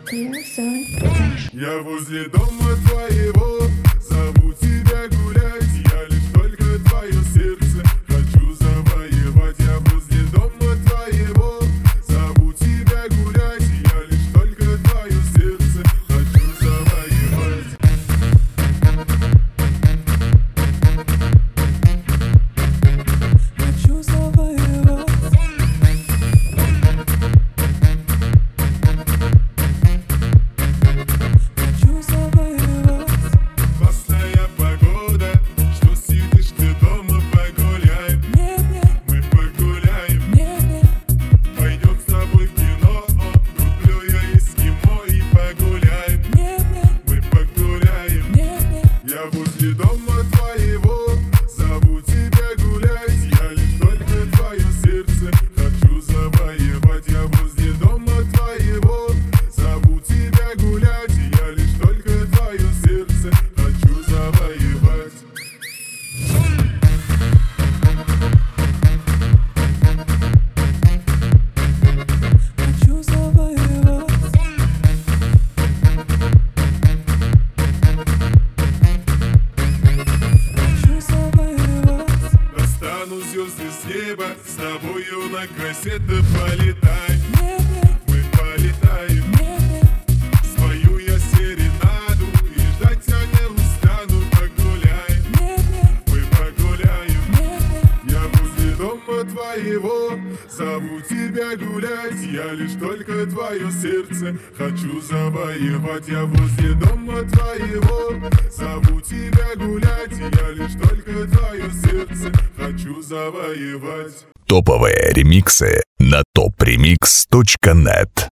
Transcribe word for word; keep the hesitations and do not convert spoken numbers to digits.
Я возле дома твоего, зову тебя гулять. Я лишь только твое сердце хочу завоевать. Я возле дома твоего, зову тебя гулять. Я лишь только твое сердце хочу завоевать. Хочу завоевать. Хочу завоевать. Классная погода, что сидишь ты дома, погуляем. Нет, нет, Мы погуляем, нет, нет. пойдем с тобой в кино. Куплю я эскимо и погуляем. Нет, нет, Мы погуляем. нет, нет. Я возле дома твоего, зову тебя гулять. Я лишь только твое сердце хочу завоевать. Я возле дома твоего, зову тебя гулять. Я лишь только твое сердце хочу завоевать. Хочу завоевать. Хочу завоевать. Достану звезды с неба, с тобою на кассеты полетаем. Нет, нет, Мы полетаем. нет, нет. Спою я серенаду и ждать я не устану. Погуляем, Нет, нет, мы погуляем. нет, нет. Я возле дома твоего, зову тебя гулять. Я лишь только твое сердце хочу завоевать. Я возле дома твоего, зову тебя гулять. Я лишь только твое сердце хочу завоевать. Топовые ремиксы на топ ремикс точка нет.